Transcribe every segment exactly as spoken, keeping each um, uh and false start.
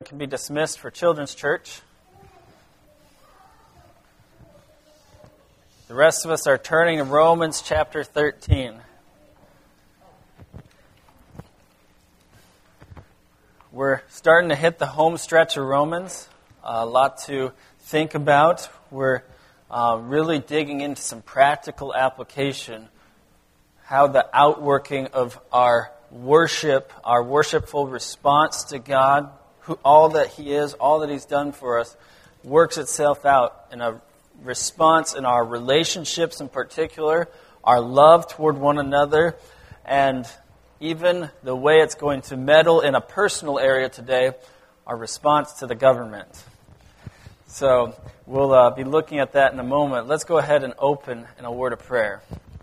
can be dismissed for Children's Church. The rest of us are turning to Romans chapter thirteen. We're starting to hit the home stretch of Romans. A lot to think about. We're uh, really digging into some practical application, how the outworking of our worship, our worshipful response to God, who, all that He is, all that He's done for us, works itself out in a response in our relationships in particular, our love toward one another, and even the way it's going to meddle in a personal area today, our response to the government. So we'll uh, be looking at that in a moment. Let's go ahead and open in a word of prayer.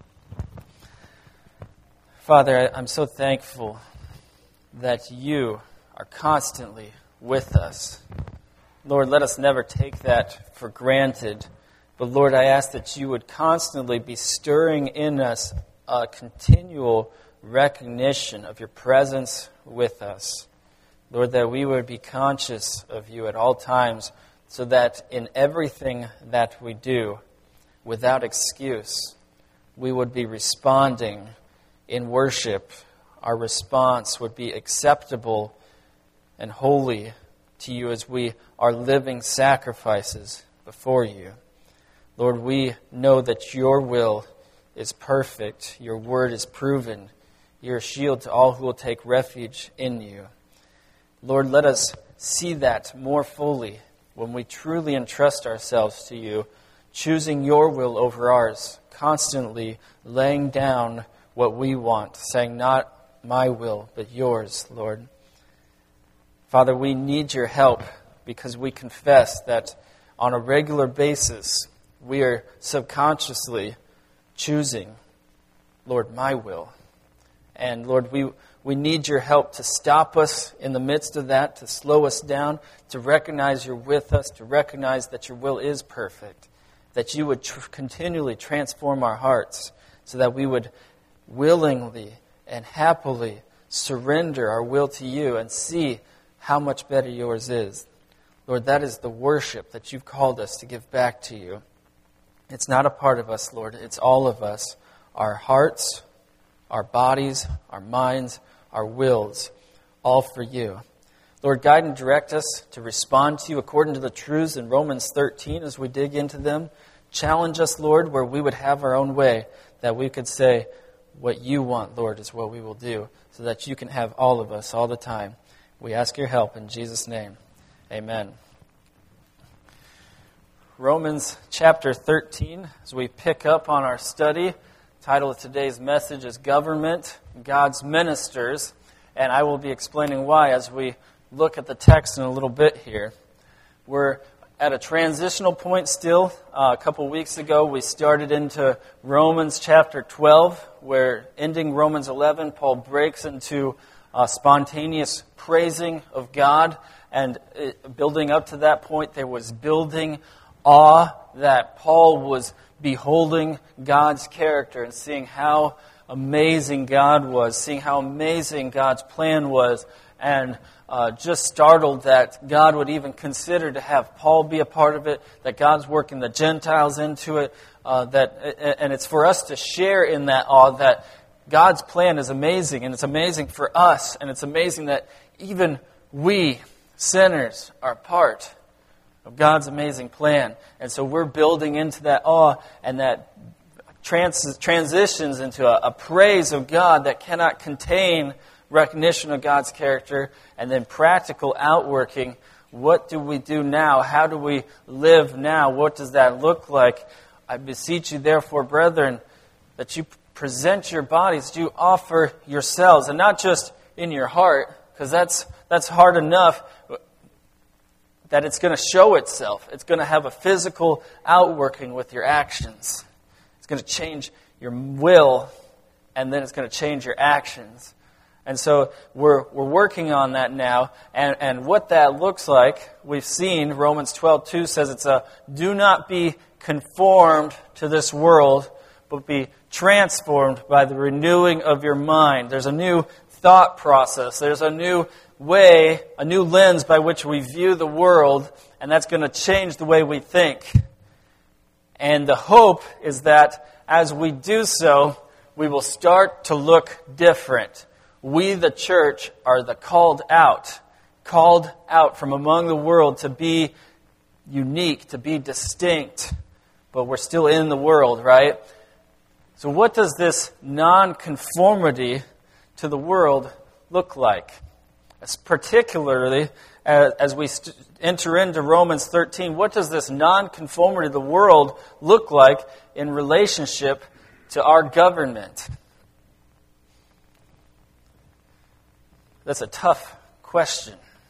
Father, I'm so thankful that You are constantly with us. Lord, let us never take that for granted. But Lord, I ask that You would constantly be stirring in us a continual recognition of Your presence with us. Lord, that we would be conscious of You at all times, so that in everything that we do, without excuse, we would be responding in worship. Our response would be acceptable and holy to You as we are living sacrifices before You. Lord, we know that Your will is perfect. Your word is proven. You're a shield to all who will take refuge in You. Lord, let us see that more fully when we truly entrust ourselves to You, choosing Your will over ours, constantly laying down what we want, saying, not my will, but Yours, Lord. Father, we need Your help because we confess that on a regular basis, we are subconsciously choosing, Lord, my will. And Lord, we, we need Your help to stop us in the midst of that, to slow us down, to recognize You're with us, to recognize that Your will is perfect, that You would tr- continually transform our hearts so that we would willingly and happily surrender our will to You and see how much better Yours is. Lord, that is the worship that You've called us to give back to You. It's not a part of us, Lord. It's all of us. Our hearts, our bodies, our minds, our wills, all for You. Lord, guide and direct us to respond to You according to the truths in Romans thirteen as we dig into them. Challenge us, Lord, where we would have our own way, that we could say, what You want, Lord, is what we will do, so that You can have all of us all the time. We ask Your help in Jesus' name. Amen. Romans chapter thirteen, as we pick up on our study. The title of today's message is Government, God's Ministers, and I will be explaining why as we look at the text in a little bit here. We're at a transitional point still. Uh, a couple weeks ago, we started into Romans chapter twelve, where ending Romans eleven, Paul breaks into uh, spontaneous praising of God, and it, building up to that point, there was building awe that Paul was beholding God's character and seeing how amazing God was, seeing how amazing God's plan was, and uh, just startled that God would even consider to have Paul be a part of it, that God's working the Gentiles into it, uh, that, and it's for us to share in that awe that God's plan is amazing, and it's amazing for us, and it's amazing that even we, sinners, are part of God's amazing plan. And so we're building into that awe, and that trans- transitions into a, a praise of God that cannot contain recognition of God's character, and then practical outworking. What do we do now? How do we live now? What does that look like? I beseech you, therefore, brethren, that you present your bodies, you offer yourselves, and not just in your heart, because that's that's hard enough, that it's going to show itself. It's going to have a physical outworking with your actions. It's going to change your will, and then it's going to change your actions. And so we're we're working on that now, and, and what that looks like, we've seen, Romans twelve two says it's a, do not be conformed to this world, but be transformed by the renewing of your mind. There's a new thought process. There's a new way, a new lens by which we view the world, and that's going to change the way we think. And the hope is that as we do so, we will start to look different. We, the church, are the called out, called out from among the world to be unique, to be distinct, but we're still in the world, right? So what does this non-conformity to the world look like? As particularly as, as we st- enter into Romans thirteen, what does this non-conformity to the world look like in relationship to our government? That's a tough question.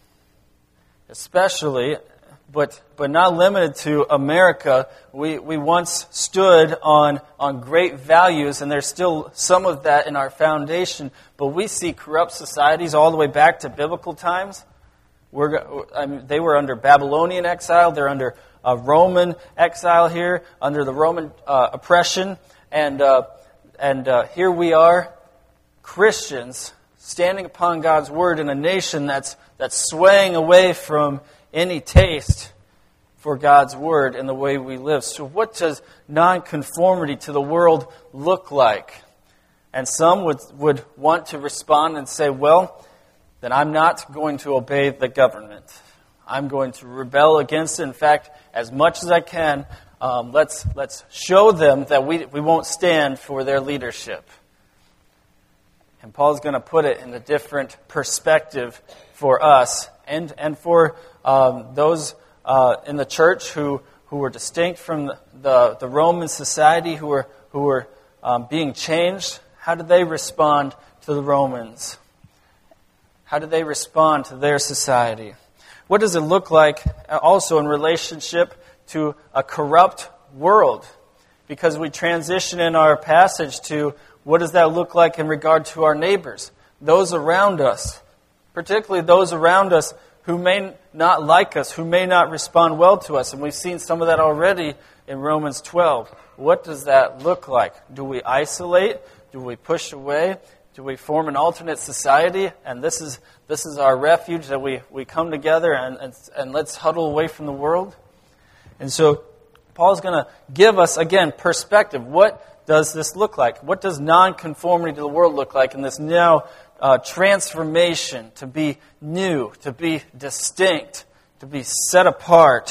Especially, but but not limited to America. We we once stood on, on great values, and there's still some of that in our foundation, but we see corrupt societies all the way back to biblical times. We're, I mean, they were under Babylonian exile, they're under uh, Roman exile here, under the Roman uh, oppression, and uh, and uh, here we are, Christians, standing upon God's word in a nation that's that's swaying away from any taste for God's word and the way we live. So what does nonconformity to the world look like? And some would, would want to respond and say, well, then I'm not going to obey the government. I'm going to rebel against it. In fact, as much as I can, um, let's let's show them that we we won't stand for their leadership. And Paul's going to put it in a different perspective for us and and for um, those uh, in the church who, who were distinct from the, the, the Roman society, who were who were um, being changed. How did they respond to the Romans? How did they respond to their society? What does it look like also in relationship to a corrupt world? Because we transition in our passage to what does that look like in regard to our neighbors, those around us, particularly those around us who may not like us, who may not respond well to us. And we've seen some of that already in Romans twelve. What does that look like? Do we isolate? Do we push away? Do we form an alternate society? And this is this is our refuge, that we, we come together and, and, and let's huddle away from the world? And so Paul's going to give us, again, perspective. What does this look like? What does nonconformity to the world look like in this now uh, transformation to be new, to be distinct, to be set apart?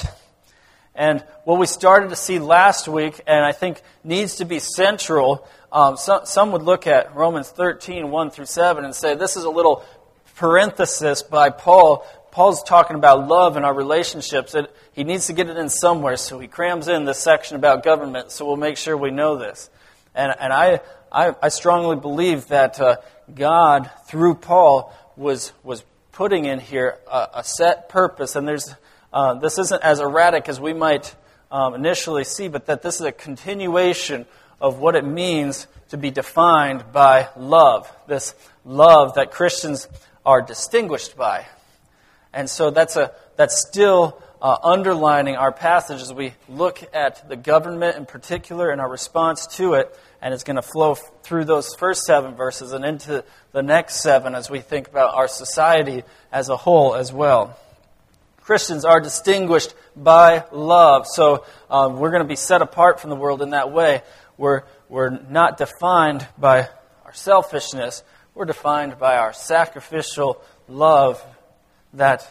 And what we started to see last week, and I think needs to be central, um, some, some would look at Romans thirteen, one through seven, and say this is a little parenthesis by Paul. Paul's talking about love in our relationships. It, he needs to get it in somewhere, so he crams in this section about government, so we'll make sure we know this. And, and I, I, I strongly believe that uh, God, through Paul, was was putting in here a, a set purpose, and there's uh, this isn't as erratic as we might um, initially see, but that this is a continuation of what it means to be defined by love, this love that Christians are distinguished by. And so that's a that's still uh, underlining our passage as we look at the government in particular and our response to it. And it's going to flow f- through those first seven verses and into the next seven as we think about our society as a whole as well. Christians are distinguished by love. So um, we're going to be set apart from the world in that way. We're, we're not defined by our selfishness. We're defined by our sacrificial love that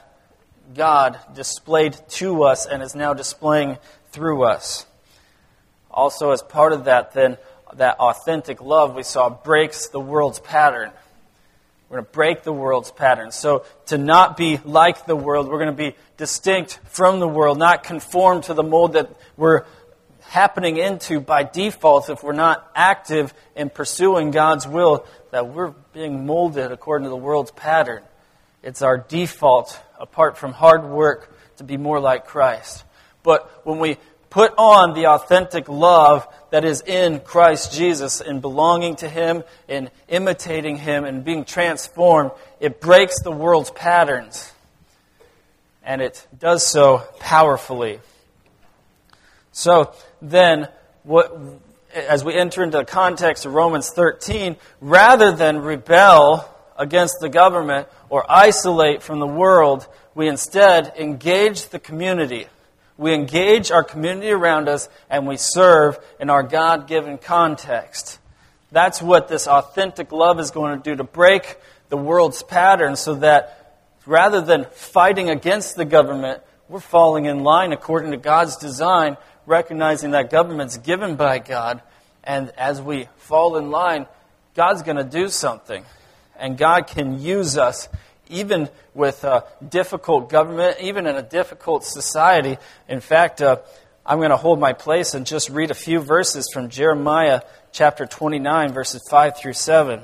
God displayed to us and is now displaying through us. Also, as part of that, then, that authentic love we saw breaks the world's pattern. We're going to break the world's pattern. So to not be like the world, we're going to be distinct from the world, not conform to the mold that we're happening into by default if we're not active in pursuing God's will, that we're being molded according to the world's pattern. It's our default, apart from hard work, to be more like Christ. But when we put on the authentic love that is in Christ Jesus, in belonging to Him, in imitating Him, and being transformed, it breaks the world's patterns. And it does so powerfully. So then, what, as we enter into the context of Romans thirteen, rather than rebel against the government or isolate from the world. We instead engage the community. We engage our community around us, and we serve in our God-given context. That's what this authentic love is going to do, to break the world's pattern so that rather than fighting against the government, we're falling in line according to God's design, recognizing that government's given by God. And as we fall in line, God's going to do something. And God can use us even with a difficult government, even in a difficult society. In fact, uh, I'm going to hold my place and just read a few verses from Jeremiah chapter twenty-nine, verses five through seven.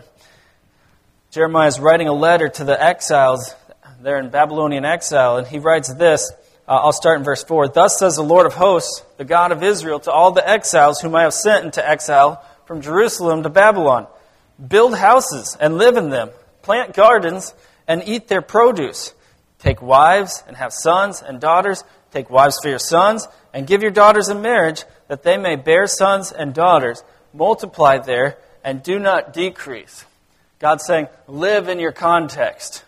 Jeremiah is writing a letter to the exiles there in Babylonian exile, and he writes this. Uh, I'll start in verse four. Thus says the Lord of hosts, the God of Israel, to all the exiles whom I have sent into exile from Jerusalem to Babylon. Build houses and live in them. Plant gardens and eat their produce. Take wives and have sons and daughters. Take wives for your sons and give your daughters in marriage, that they may bear sons and daughters. Multiply there and do not decrease. God's saying, live in your context.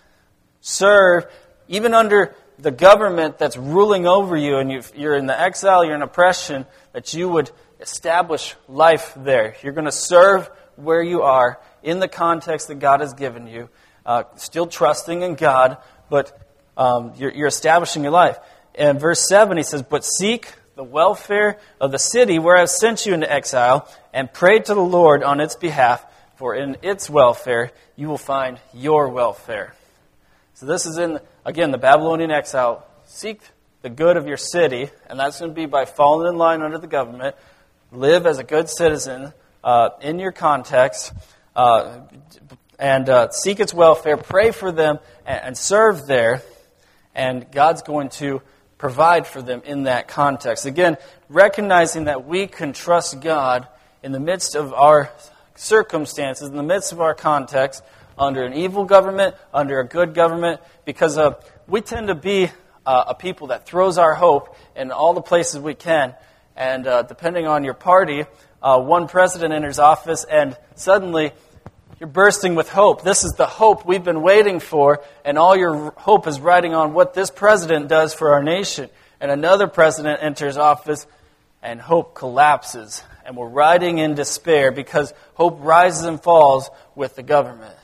Serve, even under the government that's ruling over you, and you've, you're in the exile, you're in oppression, that you would establish life there. You're going to serve where you are, in the context that God has given you, uh, still trusting in God, but um, you're, you're establishing your life. In verse seven, he says, but seek the welfare of the city where I have sent you into exile, and pray to the Lord on its behalf, for in its welfare you will find your welfare. So this is in, again, the Babylonian exile. Seek the good of your city, and that's going to be by falling in line under the government. Live as a good citizen uh, in your context, uh, and uh, seek its welfare. Pray for them and, and serve there, and God's going to provide for them in that context. Again, recognizing that we can trust God in the midst of our circumstances, in the midst of our context, under an evil government, under a good government, because uh, we tend to be uh, a people that throws our hope in all the places we can. And uh, depending on your party, uh, one president enters office and suddenly you're bursting with hope. This is the hope we've been waiting for, and all your hope is riding on what this president does for our nation. And another president enters office and hope collapses. And we're riding in despair because hope rises and falls with the government.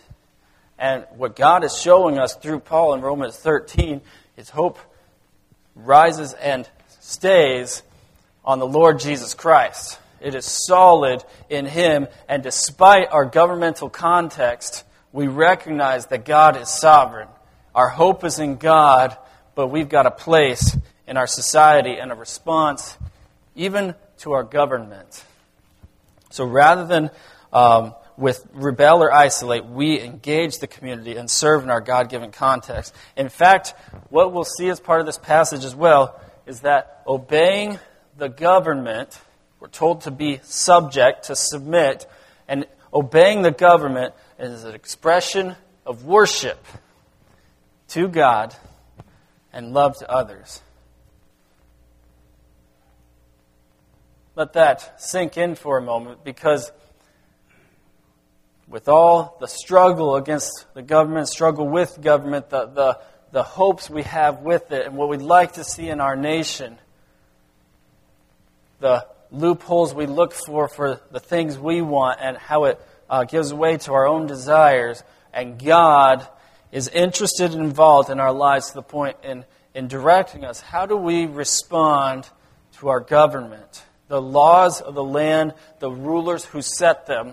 And what God is showing us through Paul in Romans thirteen is hope rises and stays on the Lord Jesus Christ. It is solid in Him, and despite our governmental context, we recognize that God is sovereign. Our hope is in God, but we've got a place in our society and a response even to our government. So rather than um, with rebel or isolate, we engage the community and serve in our God-given context. In fact, what we'll see as part of this passage as well is that obeying the government, we're told to be subject, to submit, and obeying the government is an expression of worship to God and love to others. Let that sink in for a moment, because with all the struggle against the government, struggle with government, the, the, the hopes we have with it, and what we'd like to see in our nation, the loopholes we look for for the things we want, and how it uh, gives way to our own desires, and God is interested and involved in our lives to the point in, in directing us. How do we respond to our government? The laws of the land, the rulers who set them.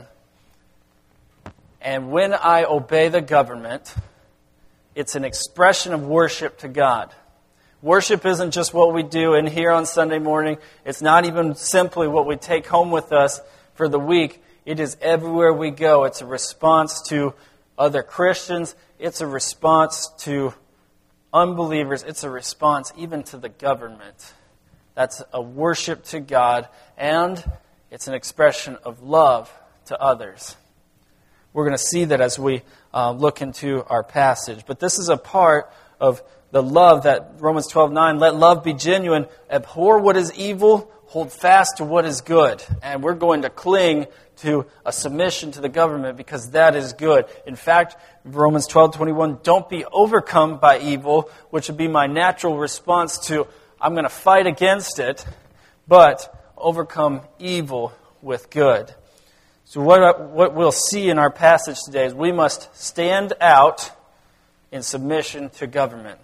And when I obey the government, it's an expression of worship to God. Worship isn't just what we do in here on Sunday morning. It's not even simply what we take home with us for the week. It is everywhere we go. It's a response to other Christians. It's a response to unbelievers. It's a response even to the government. That's a worship to God, and it's an expression of love to others. We're going to see that as we uh, look into our passage. But this is a part of the love that Romans twelve nine, let love be genuine, abhor what is evil, hold fast to what is good. And we're going to cling to a submission to the government because that is good. In fact, Romans twelve twenty-one, don't be overcome by evil, which would be my natural response to, I'm going to fight against it, but overcome evil with good. So what, what we'll see in our passage today is we must stand out in submission to government.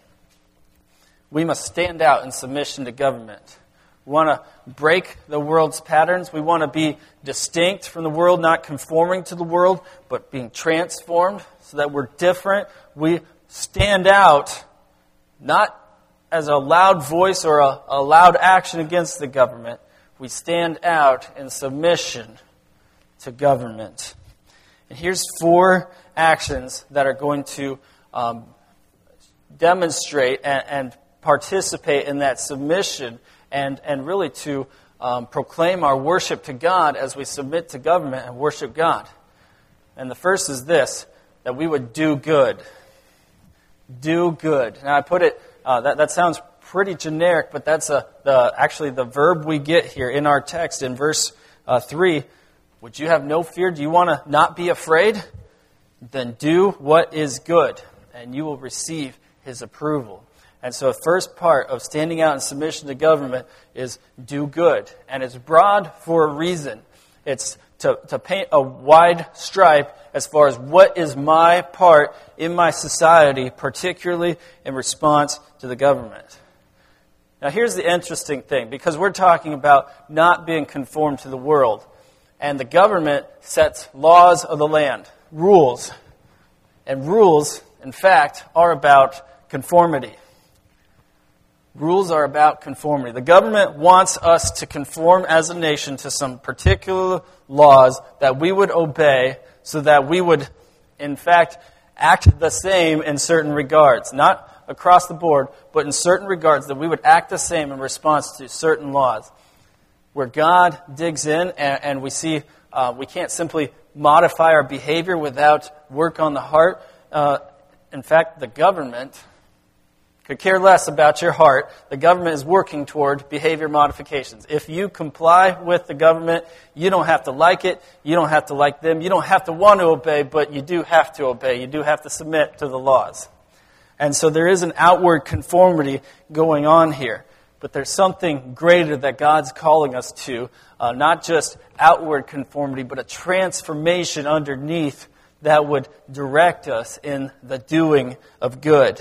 We must stand out in submission to government. We want to break the world's patterns. We want to be distinct from the world, not conforming to the world, but being transformed so that we're different. We stand out not as a loud voice or a, a loud action against the government. We stand out in submission to government. And here's four actions that are going to um, demonstrate and, and participate in that submission and, and really to um, proclaim our worship to God as we submit to government and worship God. And the first is this, that we would do good. Do good. Now I put it, uh, that, that sounds pretty generic, but that's a, the, actually the verb we get here in our text in verse uh, three. Would you have no fear? Do you want to not be afraid? Then do what is good, and you will receive His approval. And so the first part of standing out in submission to government is do good. And it's broad for a reason. It's to, to paint a wide stripe as far as what is my part in my society, particularly in response to the government. Now here's the interesting thing, because we're talking about not being conformed to the world. And the government sets laws of the land, rules. And rules, in fact, are about conformity. Rules are about conformity. The government wants us to conform as a nation to some particular laws that we would obey so that we would, in fact, act the same in certain regards. Not across the board, but in certain regards, that we would act the same in response to certain laws. Where God digs in and, and we see uh, we can't simply modify our behavior without work on the heart. Uh, in fact, the government could care less about your heart. The government is working toward behavior modifications. If you comply with the government, you don't have to like it. You don't have to like them. You don't have to want to obey, but you do have to obey. You do have to submit to the laws. And so there is an outward conformity going on here. But there's something greater that God's calling us to, uh, not just outward conformity, but a transformation underneath that would direct us in the doing of good.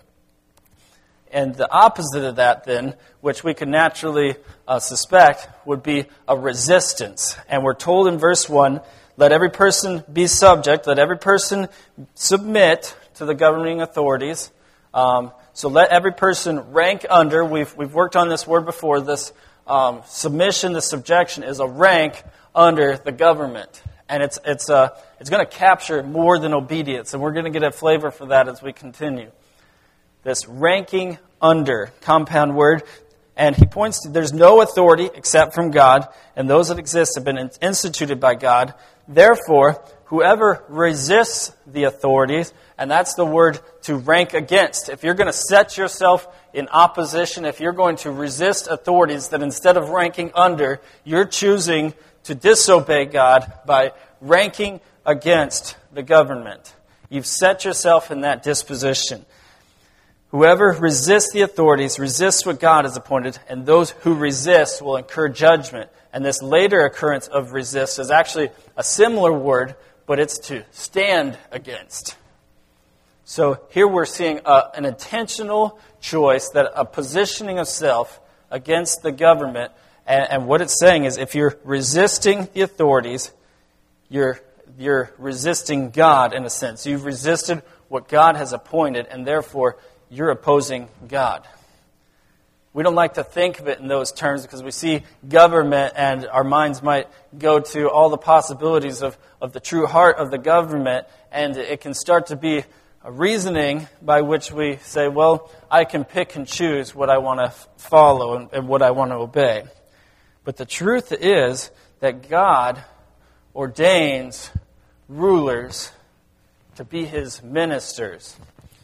And the opposite of that then, which we could naturally uh, suspect, would be a resistance. And we're told in verse one, let every person be subject, let every person submit to the governing authorities. Um, so let every person rank under. We've we've worked on this word before. This um, submission, this subjection is a rank under the government. And it's it's uh, it's going to capture more than obedience. And we're going to get a flavor for that as we continue. This ranking under, compound word. And he points to there's no authority except from God, and those that exist have been instituted by God. Therefore, whoever resists the authorities, and that's the word to rank against. If you're going to set yourself in opposition, if you're going to resist authorities, then instead of ranking under, you're choosing to disobey God by ranking against the government. You've set yourself in that disposition. Whoever resists the authorities resists what God has appointed, and those who resist will incur judgment. And this later occurrence of resist is actually a similar word, but it's to stand against. So here we're seeing a, an intentional choice, that a positioning of self against the government. And, and what it's saying is if you're resisting the authorities, you're, you're resisting God in a sense. You've resisted what God has appointed, and therefore you're opposing God. We don't like to think of it in those terms because we see government and our minds might go to all the possibilities of, of the true heart of the government, and it can start to be a reasoning by which we say, well, I can pick and choose what I want to follow and, and what I want to obey. But the truth is that God ordains rulers to be His ministers.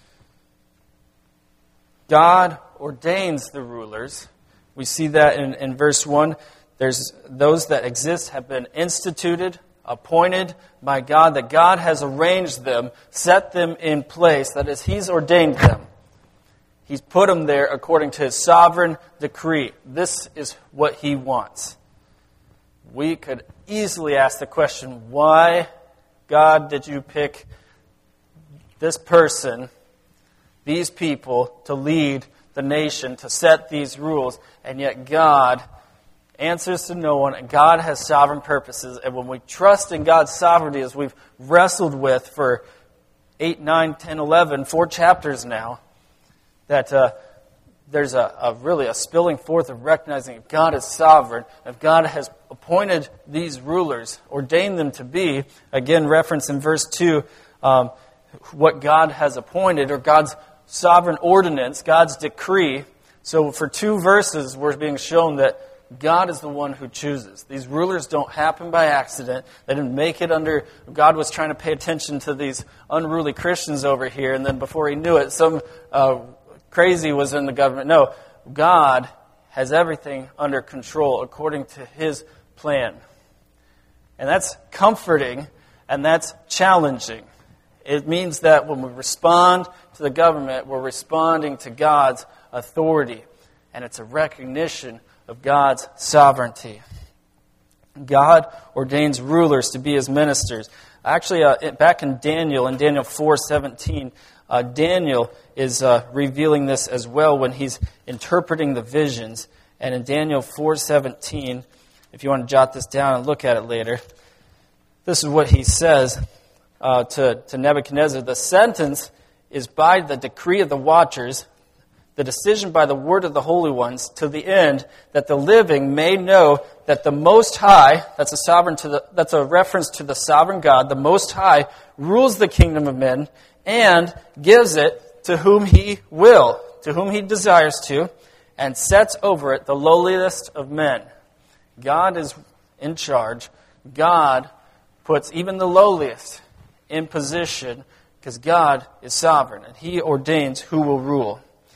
God ordains the rulers. We see that in, in verse one. There's those that exist have been instituted appointed by God, that God has arranged them, set them in place, that is, He's ordained them. He's put them there according to His sovereign decree. This is what He wants. We could easily ask the question, why, God, did you pick this person, these people, to lead the nation, to set these rules? And yet God answers to no one, and God has sovereign purposes. And when we trust in God's sovereignty, as we've wrestled with for eight, nine, ten, eleven, four chapters now, that uh, there's a, a really a spilling forth of recognizing if God is sovereign, if God has appointed these rulers, ordained them to be, again reference in verse two, um, what God has appointed, or God's sovereign ordinance, God's decree. So for two verses, we're being shown that God is the one who chooses. These rulers don't happen by accident. They didn't make it under, God was trying to pay attention to these unruly Christians over here, and then before He knew it, some uh, crazy was in the government. No, God has everything under control according to His plan. And that's comforting, and that's challenging. It means that when we respond to the government, we're responding to God's authority. And it's a recognition of God's sovereignty. God ordains rulers to be His ministers. Actually, uh, back in Daniel, in Daniel four seventeen, uh, Daniel is uh, revealing this as well when he's interpreting the visions. And in Daniel four seventeen, if you want to jot this down and look at it later, this is what he says uh, to, to Nebuchadnezzar. The sentence is by the decree of the watchers, the decision by the word of the holy ones, to the end that the living may know that the Most High, that's a sovereign to the, that's a reference to the sovereign God, the Most High rules the kingdom of men and gives it to whom He will, to whom He desires to, and sets over it the lowliest of men. God is in charge. God puts even the lowliest in position because God is sovereign and He ordains who will rule.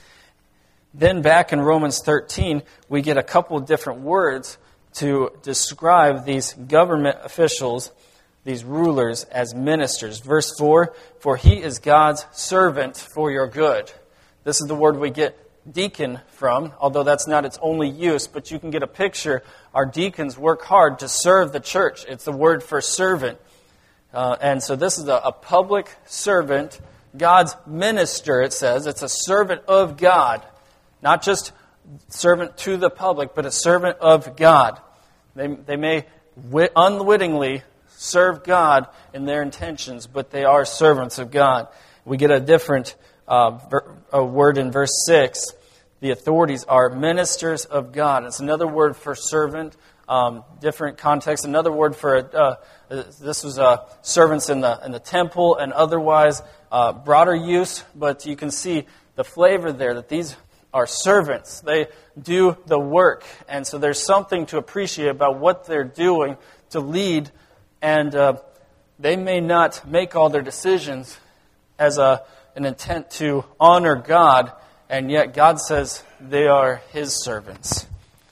Then back in Romans thirteen, we get a couple of different words to describe these government officials, these rulers, as ministers. Verse four, for He is God's servant for your good. This is the word we get deacon from, although that's not its only use, but you can get a picture. Our deacons work hard to serve the church. It's the word for servant. Uh, and so this is a, a public servant, God's minister, it says. It's a servant of God. Not just servant to the public, but a servant of God. They, they may wit- unwittingly serve God in their intentions, but they are servants of God. We get a different uh, ver- a word in verse six. The authorities are ministers of God. It's another word for servant, um, different context. Another word for, uh, this was uh, servants in the, in the temple and otherwise, uh, broader use, but you can see the flavor there that these are servants. They do the work. And so there's something to appreciate about what they're doing to lead. And uh, they may not make all their decisions as a, an intent to honor God, and yet God says they are His servants.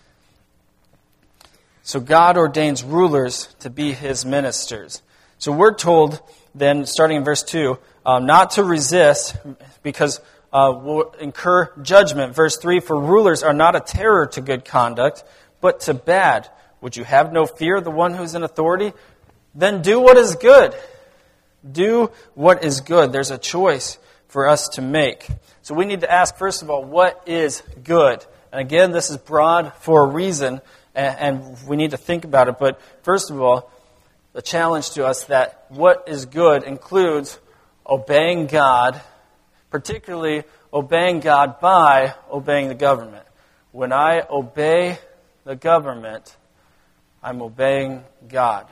So God ordains rulers to be His ministers. So we're told then, starting in verse two, um, not to resist because Uh, will incur judgment. Verse three, for rulers are not a terror to good conduct, but to bad. Would you have no fear of the one who's in authority? Then do what is good. Do what is good. There's a choice for us to make. So we need to ask, first of all, what is good? And again, this is broad for a reason, and, and we need to think about it. But first of all, the challenge to us that what is good includes obeying God, particularly obeying God by obeying the government. When I obey the government, I'm obeying God.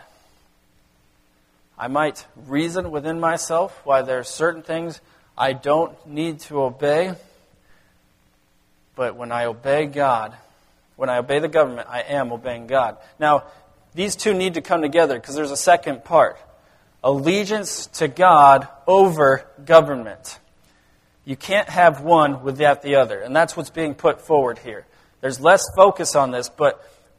I might reason within myself why there are certain things I don't need to obey, but when I obey God, when I obey the government, I am obeying God. Now, these two need to come together because there's a second part. Allegiance to God over government. You can't have one without the other. And that's what's being put forward here. There's less focus on this, but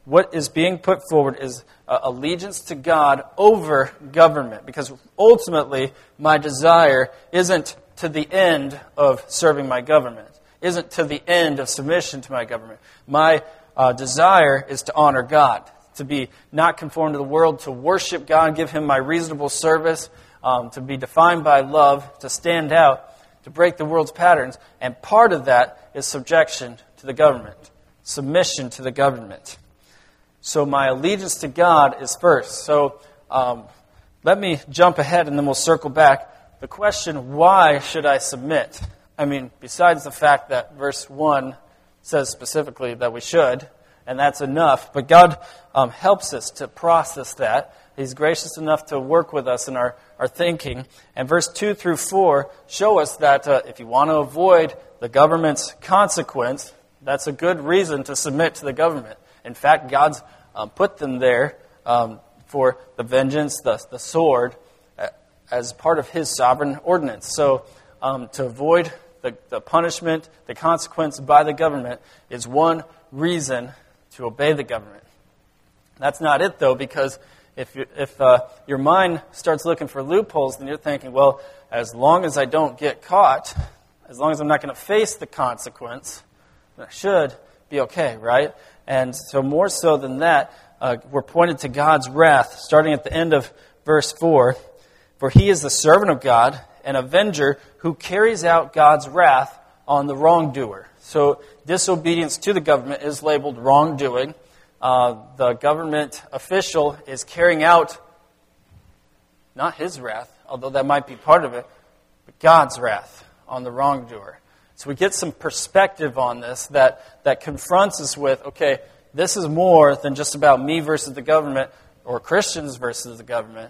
what is being put forward is uh, allegiance to God over government. Because ultimately, my desire isn't to the end of serving my government, isn't to the end of submission to my government. My uh, desire is to honor God, to be not conformed to the world, to worship God, give Him my reasonable service, um, to be defined by love, to stand out, to break the world's patterns. And part of that is subjection to the government, submission to the government. So my allegiance to God is first. So um, let me jump ahead and then we'll circle back. The question, why should I submit? I mean, besides the fact that verse one says specifically that we should, and that's enough, but God um, helps us to process that. He's gracious enough to work with us in our, our thinking. And verse two through four show us that uh, if you want to avoid the government's consequence, that's a good reason to submit to the government. In fact, God's um, put them there um, for the vengeance, the, the sword, uh, as part of His sovereign ordinance. So um, to avoid the, the punishment, the consequence by the government is one reason to obey the government. That's not it, though, because if, you, if uh, your mind starts looking for loopholes, then you're thinking, well, as long as I don't get caught, as long as I'm not going to face the consequence, then I should be okay, right? And so more so than that, uh, we're pointed to God's wrath, starting at the end of verse four. For He is the servant of God, an avenger who carries out God's wrath on the wrongdoer. So disobedience to the government is labeled wrongdoing. Uh, the government official is carrying out not his wrath, although that might be part of it, but God's wrath on the wrongdoer. So we get some perspective on this that, that confronts us with, okay, this is more than just about me versus the government or Christians versus the government.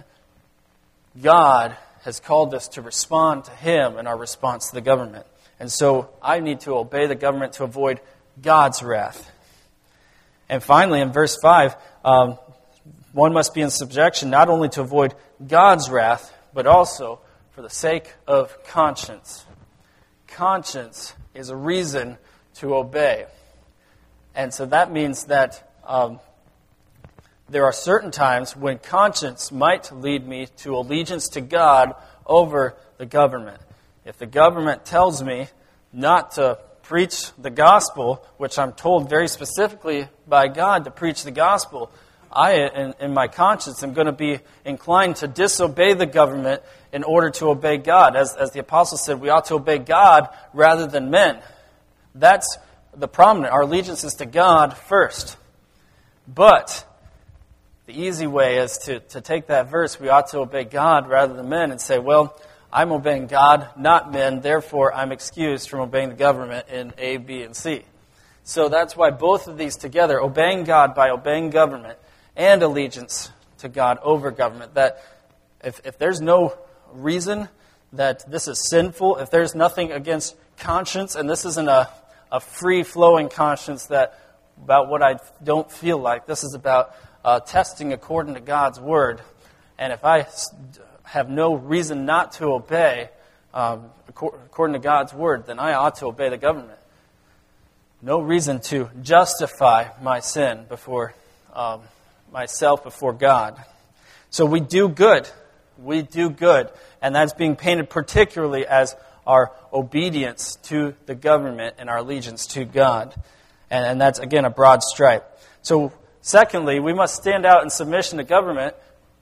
God has called us to respond to Him in our response to the government. And so I need to obey the government to avoid God's wrath. And finally, in verse five, um, one must be in subjection not only to avoid God's wrath, but also for the sake of conscience. Conscience is a reason to obey. And so that means that um, there are certain times when conscience might lead me to allegiance to God over the government. If the government tells me not to preach the gospel, which I'm told very specifically by God to preach the gospel, I, in, in my conscience, am going to be inclined to disobey the government in order to obey God. As, as the apostle said, we ought to obey God rather than men. That's the prominent. Our allegiance is to God first. But the easy way is to, to take that verse, we ought to obey God rather than men, and say, well, I'm obeying God, not men, therefore I'm excused from obeying the government in A, B, and C. So that's why both of these together, obeying God by obeying government and allegiance to God over government, that if, if there's no reason that this is sinful, if there's nothing against conscience, and this isn't a, a free-flowing conscience that about what I don't feel like, this is about uh, testing according to God's Word, and if I have no reason not to obey um, according to God's Word, then I ought to obey the government. No reason to justify my sin before um, myself, before God. So we do good. We do good. And that's being painted particularly as our obedience to the government and our allegiance to God. And, and that's, again, a broad stripe. So, secondly, we must stand out in submission to government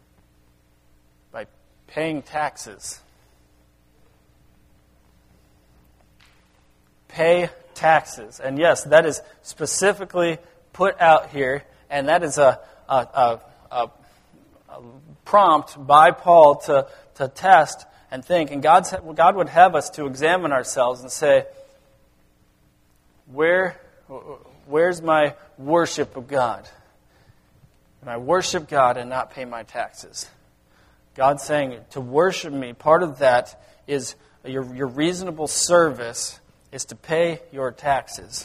by paying taxes. Pay taxes. And yes, that is specifically put out here, and that is a, a, a, a, a prompt by Paul to, to test and think. And God's, God would have us to examine ourselves and say, where, where's my worship of God? And I worship God and not pay my taxes. God's saying to worship me, part of that is your, your reasonable service is to pay your taxes.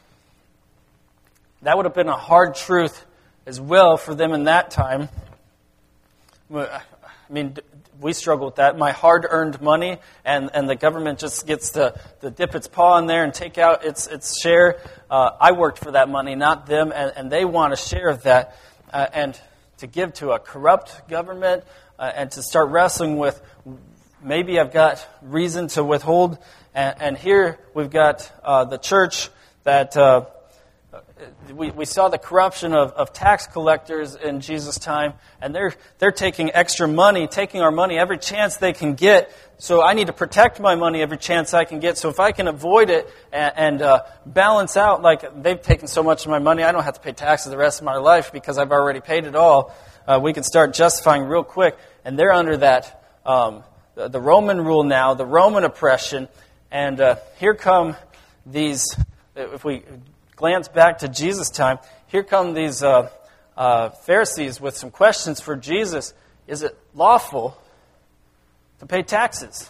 That would have been a hard truth as well for them in that time. I mean, we struggle with that. My hard-earned money, and, and the government just gets to, to dip its paw in there and take out its its share. Uh, I worked for that money, not them, and, and they want a share of that. Uh, and to give to a corrupt government uh, and to start wrestling with, maybe I've got reason to withhold. And, and here we've got uh, the church that... Uh, We, we saw the corruption of, of tax collectors in Jesus' time, and they're they're taking extra money, taking our money every chance they can get. So I need to protect my money every chance I can get. So if I can avoid it and, and uh, balance out, like they've taken so much of my money, I don't have to pay taxes the rest of my life because I've already paid it all. Uh, we can start justifying real quick, and they're under that um, the, the Roman rule now, the Roman oppression, and uh, here come these. If we glance back to Jesus' time, here come these uh, uh, Pharisees with some questions for Jesus. Is it lawful to pay taxes?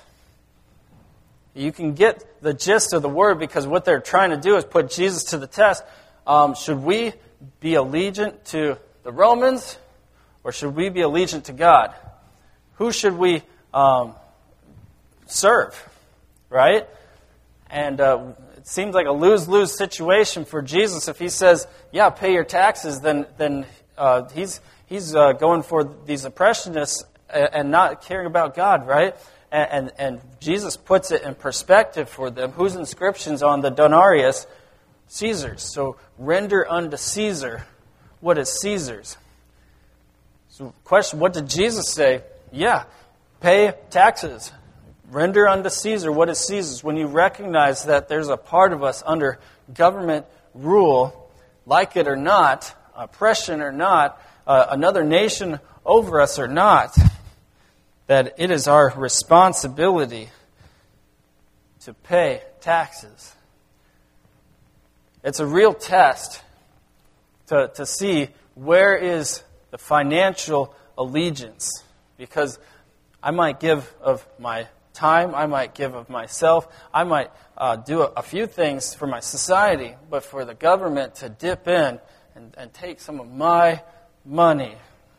You can get the gist of the word because what they're trying to do is put Jesus to the test. Um, should we be allegiant to the Romans or should we be allegiant to God? Who should we um, serve, right? And uh, it seems like a lose-lose situation for Jesus. If he says, yeah, pay your taxes, then then uh, he's he's uh, going for these oppressionists and not caring about God, right? And, and and Jesus puts it in perspective for them. Whose inscription's on the denarius? Caesar's. So render unto Caesar what is Caesar's. So question, what did Jesus say? Yeah, pay taxes. Render unto Caesar what is Caesar's. When you recognize that there's a part of us under government rule, like it or not, oppression or not, uh, another nation over us or not, that it is our responsibility to pay taxes. It's a real test to, to see where is the financial allegiance. Because I might give of my time, I might give of myself, I might uh, do a, a few things for my society, but for the government to dip in and, and take some of my money.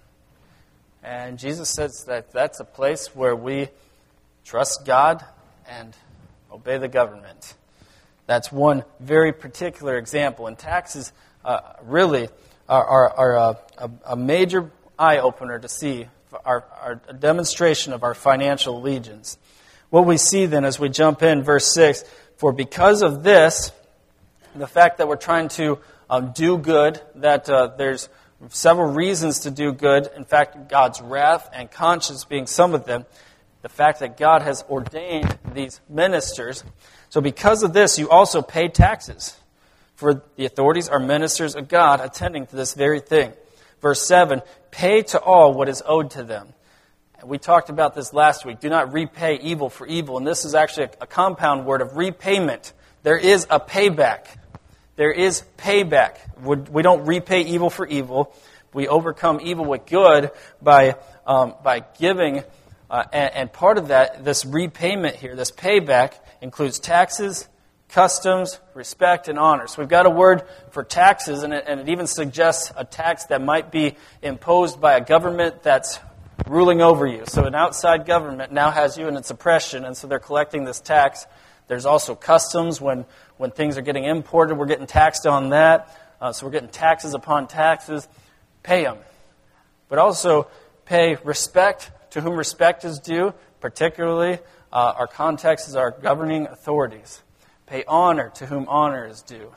And Jesus says that that's a place where we trust God and obey the government. That's one very particular example. And taxes uh, really are, are, are a, a, a major eye-opener to see our, our a demonstration of our financial allegiance. What we see then as we jump in, verse six, for because of this, the fact that we're trying to um, do good, that uh, there's several reasons to do good, in fact, God's wrath and conscience being some of them, the fact that God has ordained these ministers. So because of this, you also pay taxes, for the authorities are ministers of God attending to this very thing. Verse seven, pay to all what is owed to them. We talked about this last week. Do not repay evil for evil. And this is actually a, a compound word of repayment. There is a payback. There is payback. We, we don't repay evil for evil. We overcome evil with good by um, by giving. Uh, and, and part of that, this repayment here, this payback, includes taxes, customs, respect, and honor. So we've got a word for taxes, and it, and it even suggests a tax that might be imposed by a government that's ruling over you. So an outside government now has you in its oppression, and so they're collecting this tax. There's also customs. When, when things are getting imported, we're getting taxed on that. Uh, so we're getting taxes upon taxes. Pay them. But also pay respect to whom respect is due. Particularly, uh, our context is our governing authorities. Pay honor to whom honor is due.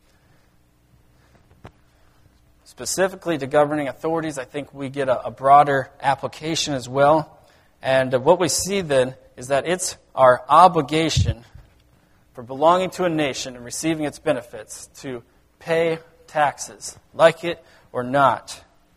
Specifically to governing authorities, I think we get a, a broader application as well. And uh, what we see then is that it's our obligation for belonging to a nation and receiving its benefits to pay taxes, like it or not.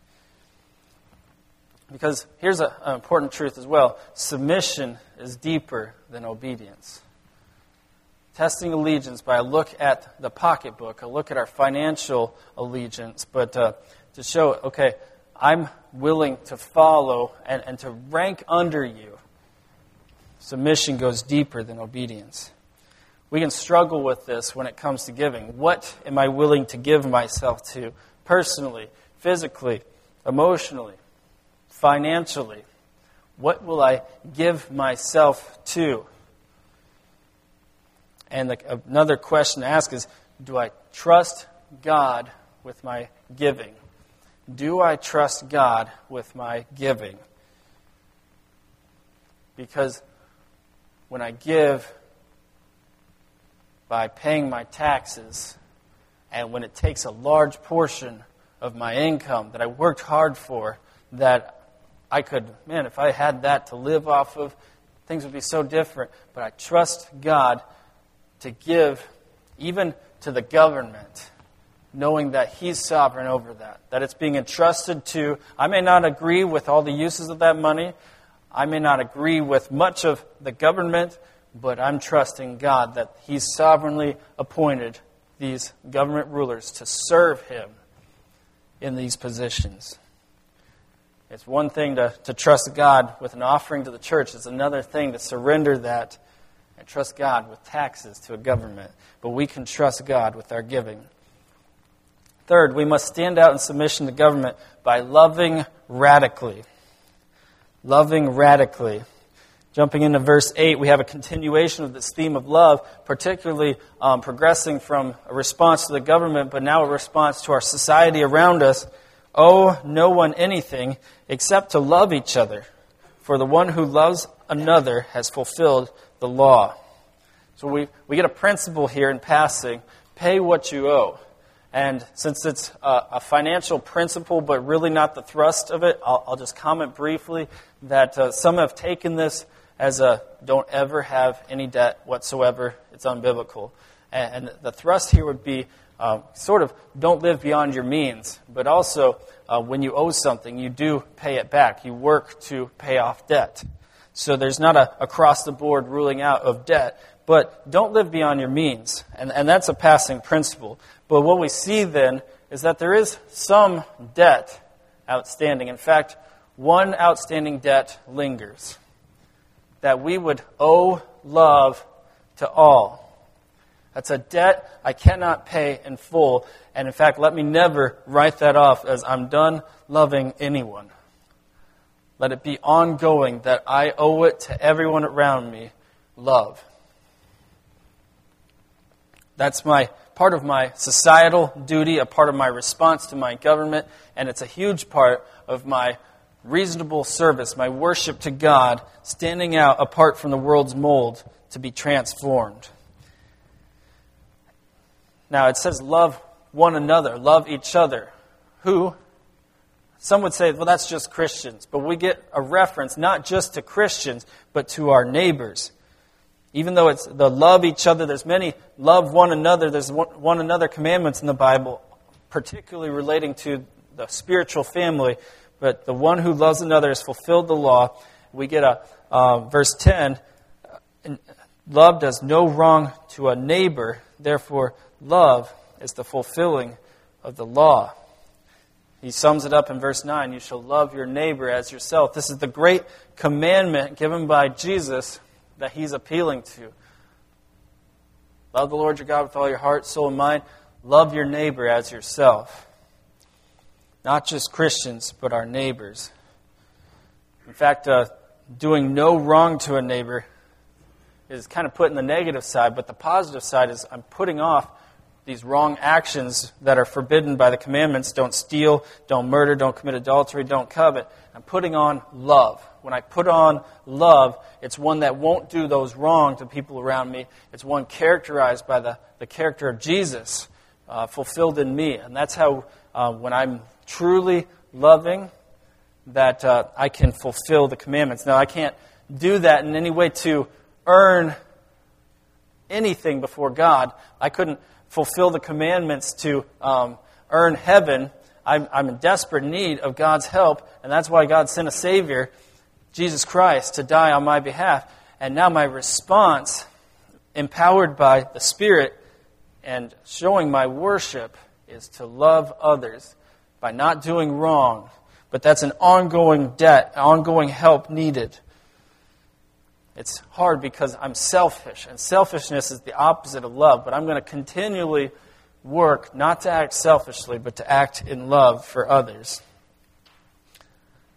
Because here's a, an important truth as well. Submission is deeper than obedience. Testing allegiance by a look at the pocketbook, a look at our financial allegiance, but uh, to show, okay, I'm willing to follow and, and to rank under you. Submission goes deeper than obedience. We can struggle with this when it comes to giving. What am I willing to give myself to personally, physically, emotionally, financially? What will I give myself to? And the, another question to ask is, do I trust God with my giving? Do I trust God with my giving? Because when I give by paying my taxes, and when it takes a large portion of my income that I worked hard for, that I could, man, if I had that to live off of, things would be so different. But I trust God to give even to the government, knowing that He's sovereign over that, that it's being entrusted to. I may not agree with all the uses of that money. I may not agree with much of the government, but I'm trusting God that He's sovereignly appointed these government rulers to serve Him in these positions. It's one thing to, to trust God with an offering to the church. It's another thing to surrender that and trust God with taxes to a government. But we can trust God with our giving. Third, we must stand out in submission to government by loving radically. Loving radically. Jumping into verse eight, we have a continuation of this theme of love, particularly um, progressing from a response to the government, but now a response to our society around us. Owe no one anything except to love each other, for the one who loves another has fulfilled the law. So we, we get a principle here in passing, pay what you owe. And since it's a, a financial principle, but really not the thrust of it, I'll, I'll just comment briefly that uh, some have taken this as a don't ever have any debt whatsoever. It's unbiblical. And, and the thrust here would be uh, sort of don't live beyond your means, but also uh, when you owe something, you do pay it back. You work to pay off debt. So there's not a across-the-board ruling out of debt, but don't live beyond your means. And, and that's a passing principle. But what we see then is that there is some debt outstanding. In fact, one outstanding debt lingers. That we would owe love to all. That's a debt I cannot pay in full. And in fact, let me never write that off as I'm done loving anyone. Let it be ongoing that I owe it to everyone around me, love. That's my part of my societal duty, a part of my response to my government, and it's a huge part of my reasonable service, my worship to God, standing out apart from the world's mold to be transformed. Now, it says love one another, love each other. Who? Some would say, well, that's just Christians. But we get a reference not just to Christians, but to our neighbors. Even though it's the love each other, there's many love one another. There's one, one another commandments in the Bible, particularly relating to the spiritual family. But the one who loves another has fulfilled the law. We get a uh, verse ten. Love does no wrong to a neighbor. Therefore, love is the fulfilling of the law. He sums it up in verse nine. You shall love your neighbor as yourself. This is the great commandment given by Jesus that He's appealing to. Love the Lord your God with all your heart, soul, and mind. Love your neighbor as yourself. Not just Christians, but our neighbors. In fact, uh, doing no wrong to a neighbor is kind of put in the negative side, but the positive side is I'm putting off these wrong actions that are forbidden by the commandments. Don't steal, don't murder, don't commit adultery, don't covet. I'm putting on love. When I put on love, it's one that won't do those wrong to people around me. It's one characterized by the, the character of Jesus uh, fulfilled in me. And that's how, uh, when I'm truly loving, that uh, I can fulfill the commandments. Now, I can't do that in any way to earn anything before God. I couldn't fulfill the commandments to um, earn heaven. I'm, I'm in desperate need of God's help, and that's why God sent a Savior, Jesus Christ, to die on my behalf. And now my response, empowered by the Spirit and showing my worship, is to love others by not doing wrong. But that's an ongoing debt, ongoing help needed. It's hard because I'm selfish, and selfishness is the opposite of love. But I'm going to continually work not to act selfishly, but to act in love for others.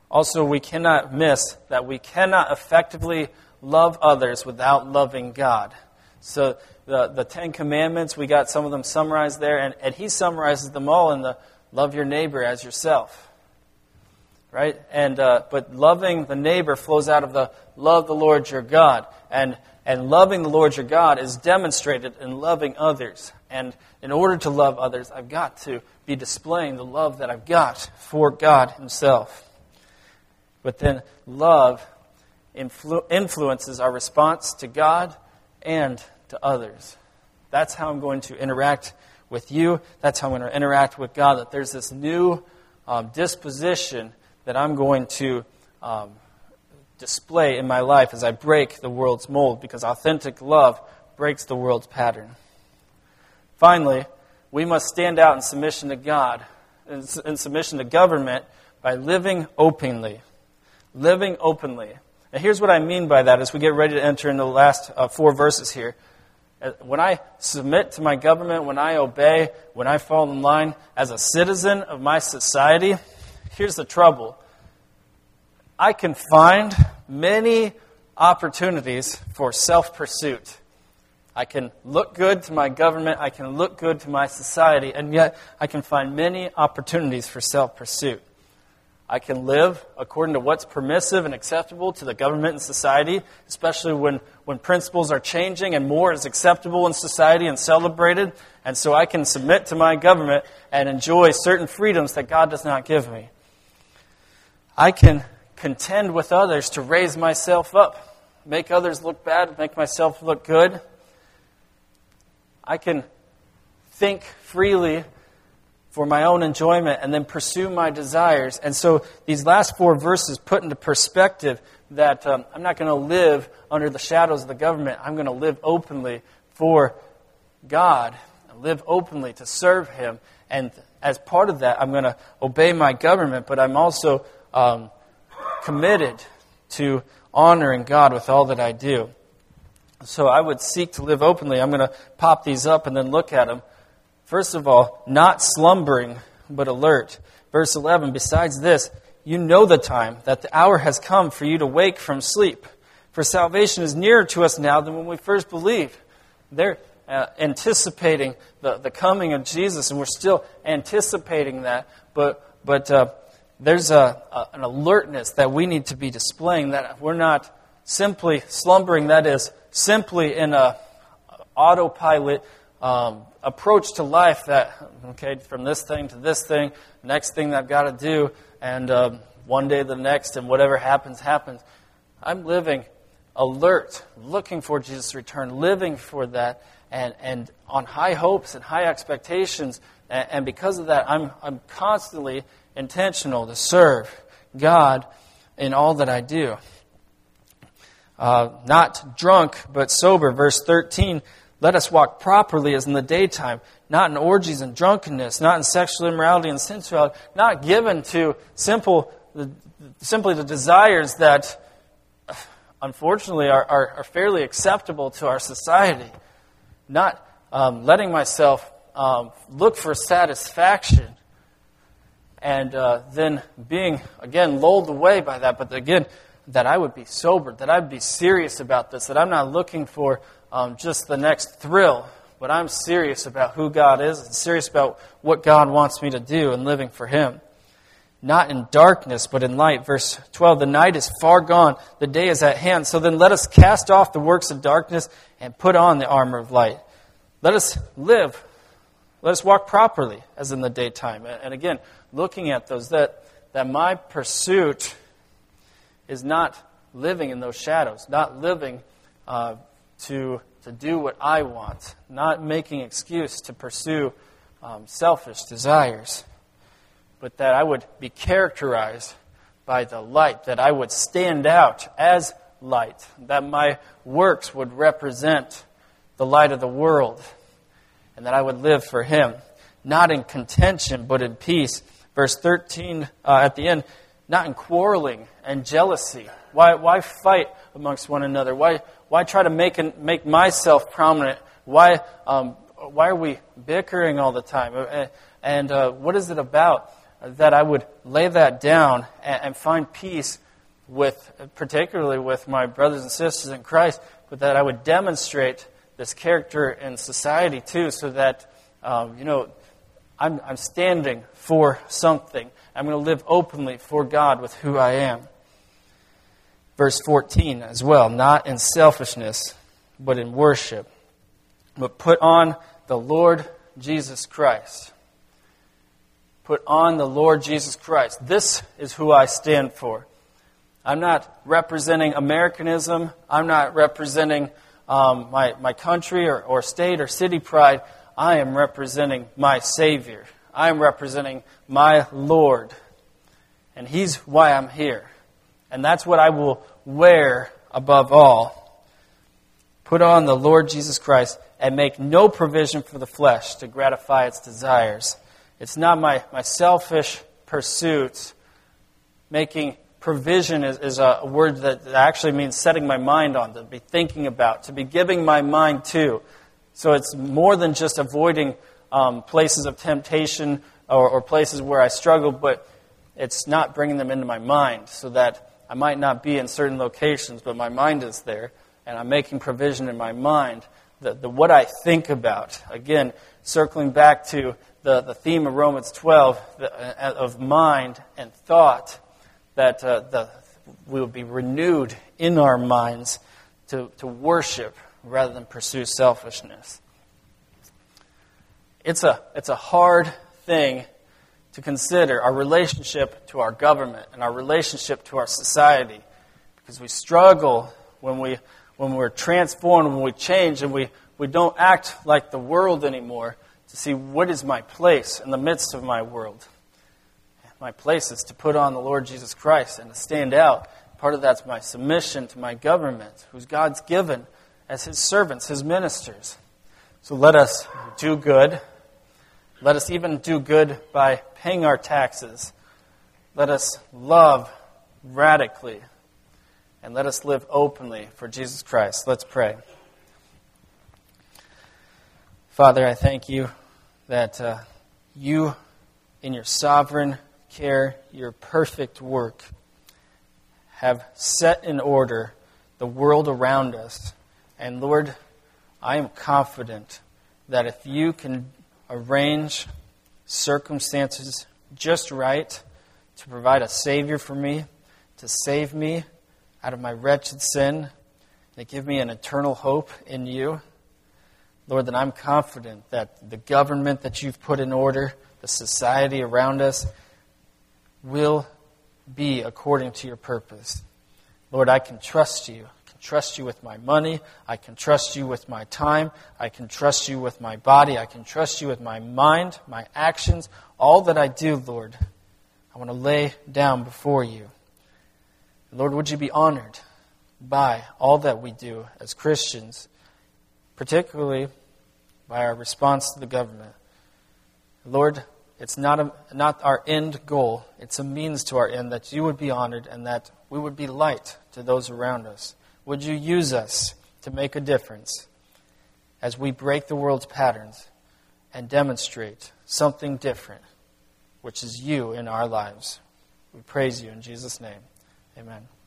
Also, we cannot miss that we cannot effectively love others without loving God. So the, the Ten Commandments, we got some of them summarized there, and, and he summarizes them all in the love your neighbor as yourself. Right? And uh, but loving the neighbor flows out of the love the Lord your God. And and loving the Lord your God is demonstrated in loving others. And in order to love others, I've got to be displaying the love that I've got for God himself. But then love influ- influences our response to God and to others. That's how I'm going to interact with you. That's how I'm going to interact with God. That there's this new um, disposition that I'm going to um, display in my life as I break the world's mold, because authentic love breaks the world's pattern. Finally, we must stand out in submission to God, in, in submission to government, by living openly. Living openly. And here's what I mean by that as we get ready to enter into the last uh, four verses here. When I submit to my government, when I obey, when I fall in line as a citizen of my society, here's the trouble. I can find many opportunities for self-pursuit. I can look good to my government, I can look good to my society, and yet I can find many opportunities for self-pursuit. I can live according to what's permissive and acceptable to the government and society, especially when, when principles are changing and more is acceptable in society and celebrated. And so I can submit to my government and enjoy certain freedoms that God does not give me. I can contend with others to raise myself up, make others look bad, make myself look good. I can think freely for my own enjoyment and then pursue my desires. And so these last four verses put into perspective that um, I'm not going to live under the shadows of the government. I'm going to live openly for God, live openly to serve Him. And as part of that, I'm going to obey my government, but I'm also um, committed to honoring God with all that I do. So I would seek to live openly. I'm going to pop these up and then look at them. First of all, not slumbering, but alert. Verse eleven, besides this, you know the time, that the hour has come for you to wake from sleep. For salvation is nearer to us now than when we first believed. They're uh, anticipating the, the coming of Jesus, and we're still anticipating that. But but uh, there's a, a, an alertness that we need to be displaying, that we're not simply slumbering, that is, simply in a autopilot um, approach to life that, okay, from this thing to this thing, next thing that I've got to do, and uh, one day the next, and whatever happens, happens. I'm living alert, looking for Jesus' return, living for that, and, and on high hopes and high expectations, and, and because of that, I'm, I'm constantly intentional to serve God in all that I do. Uh, not drunk, but sober. Verse thirteen, let us walk properly as in the daytime, not in orgies and drunkenness, not in sexual immorality and sensuality, not given to simple, simply the desires that, unfortunately, are, are, are fairly acceptable to our society. Not um, letting myself um, look for satisfaction and uh, then being, again, lulled away by that. But again, that I would be sober, that I would be serious about this, that I'm not looking for um, just the next thrill, but I'm serious about who God is and serious about what God wants me to do and living for Him. Not in darkness, but in light. Verse twelve, the night is far gone, the day is at hand. So then let us cast off the works of darkness and put on the armor of light. Let us live. Let us walk properly as in the daytime. And again, looking at those, that, that my pursuit is not living in those shadows, not living uh, to to do what I want, not making excuse to pursue um, selfish desires, but that I would be characterized by the light, that I would stand out as light, that my works would represent the light of the world, and that I would live for Him, not in contention, but in peace. Verse thirteen uh, at the end, not in quarreling and jealousy. Why, why fight amongst one another? Why, why try to make an, make myself prominent? Why, um, why are we bickering all the time? And uh, what is it about? that I would lay that down and, and find peace with, particularly with my brothers and sisters in Christ, but that I would demonstrate this character in society too, so that, um, you know, I'm, I'm standing for something. I'm going to live openly for God with who I am. Verse fourteen as well, not in selfishness, but in worship. But put on the Lord Jesus Christ. Put on the Lord Jesus Christ. This is who I stand for. I'm not representing Americanism. I'm not representing um, my, my country or, or state or city pride. I am representing my Savior. I am representing my Lord. And He's why I'm here. And that's what I will wear above all. Put on the Lord Jesus Christ and make no provision for the flesh to gratify its desires. It's not my, my selfish pursuits. Making provision is, is a word that actually means setting my mind on, to be thinking about, to be giving my mind to. So it's more than just avoiding um, places of temptation or, or places where I struggle, but it's not bringing them into my mind so that I might not be in certain locations, but my mind is there, and I'm making provision in my mind. The, the what I think about, again, circling back to the, the theme of Romans twelve, the, uh, of mind and thought, that uh, the, we will be renewed in our minds to, to worship rather than pursue selfishness. It's a, it's a hard thing to consider, our relationship to our government and our relationship to our society, because we struggle when, we, when we're transformed, when we change, and we, we don't act like the world anymore, to see what is my place in the midst of my world. My place is to put on the Lord Jesus Christ and to stand out. Part of that's my submission to my government, whose God's given as His servants, His ministers. So let us do good. Let us even do good by paying our taxes. Let us love radically. And let us live openly for Jesus Christ. Let's pray. Father, I thank You that uh, You, in Your sovereign care, Your perfect work, have set in order the world around us. And Lord, I am confident that if You can arrange circumstances just right to provide a Savior for me, to save me out of my wretched sin, to give me an eternal hope in You, Lord, then I'm confident that the government that You've put in order, the society around us, will be according to Your purpose. Lord, I can trust You. I can trust You with my money. I can trust You with my time. I can trust You with my body. I can trust You with my mind, my actions, all that I do, Lord. I want to lay down before You. Lord, would You be honored by all that we do as Christians, particularly by our response to the government. Lord, it's not a, not our end goal. It's a means to our end, that You would be honored and that we would be light to those around us. Would You use us to make a difference as we break the world's patterns and demonstrate something different, which is You in our lives. We praise You in Jesus' name. Amen.